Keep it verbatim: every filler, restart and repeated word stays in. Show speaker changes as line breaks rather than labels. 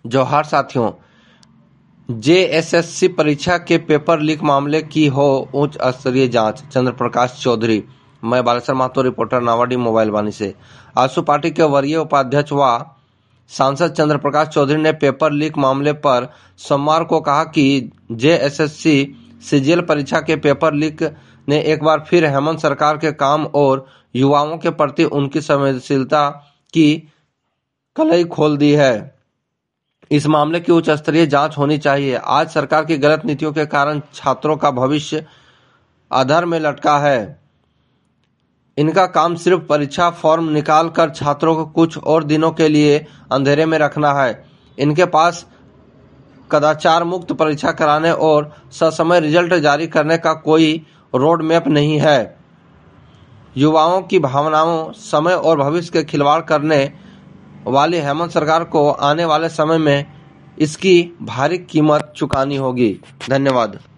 जोहार साथियों, जेएसएससी परीक्षा के पेपर लीक मामले की हो उच्च स्तरीय जांच। चंद्र प्रकाश चौधरी। मैं बालेश्वर महतो, रिपोर्टर, नावाडी मोबाइल वाणी से। आजसू पार्टी के वरीय उपाध्यक्ष व सांसद चंद्र प्रकाश चौधरी ने पेपर लीक मामले पर सोमवार को कहा कि जेएसएससी सीजीएल परीक्षा के पेपर लीक ने एक बार फिर हेमंत सरकार के काम और युवाओं के प्रति उनकी संवेदनशीलता की कलई खोल दी है। इस मामले की उच्च स्तरीय जांच होनी चाहिए। आज सरकार की गलत नीतियों के कारण छात्रों का भविष्य अधर में लटका है। इनका काम सिर्फ परीक्षा फॉर्म निकाल कर छात्रों को कुछ और दिनों के लिए अंधेरे में रखना है। इनके पास कदाचार मुक्त परीक्षा कराने और ससमय रिजल्ट जारी करने का कोई रोड मैप नहीं है। युवाओं की भावनाओं, समय और भविष्य के खिलवाड़ करने वाली हेमंत सरकार को आने वाले समय में इसकी भारी कीमत चुकानी होगी। धन्यवाद।